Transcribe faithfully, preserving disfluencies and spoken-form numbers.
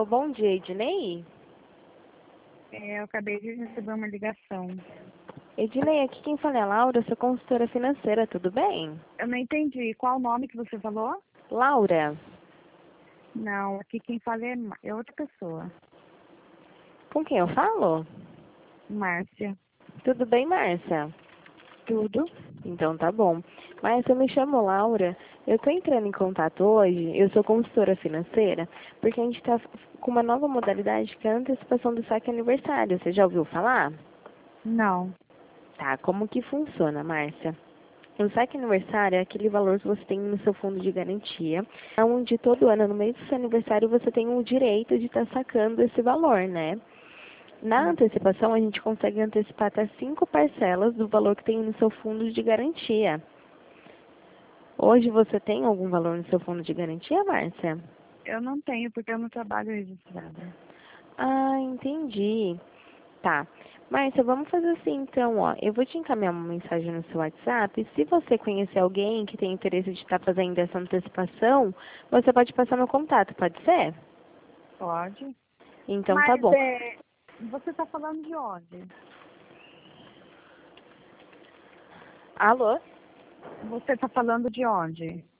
Alô, bom dia, Ednei? É, eu acabei de receber uma ligação. Ednei, aqui quem fala é a Laura, sou consultora financeira, tudo bem? Eu não entendi. Qual o nome que você falou? Laura, Não, aqui quem fala é, Ma- é outra pessoa. com quem eu falo? Márcia. Tudo bem, Márcia? Tudo? Então tá bom. Márcia, eu me chamo Laura, eu tô entrando em contato hoje, eu sou consultora financeira, porque a gente tá com uma nova modalidade que é a antecipação do saque aniversário, você já ouviu falar? Não. Tá, como que funciona, Márcia? O saque aniversário é aquele valor que você tem no seu fundo de garantia, onde todo ano, no mês do seu aniversário, você tem o direito de estar sacando esse valor, né? Na Hum, antecipação, a gente consegue antecipar até cinco parcelas do valor que tem no seu fundo de garantia. Hoje você tem algum valor no seu fundo de garantia, Márcia? Eu não tenho, porque eu não trabalho registrada. Ah, entendi. Tá. Márcia, vamos fazer assim então, ó. Eu vou te encaminhar uma mensagem no seu WhatsApp. Se você conhecer alguém que tem interesse de estar fazendo essa antecipação, você pode passar meu contato, pode ser? Pode. Então tá Mas bom. é, você está falando de onde? Alô? Você está falando de onde?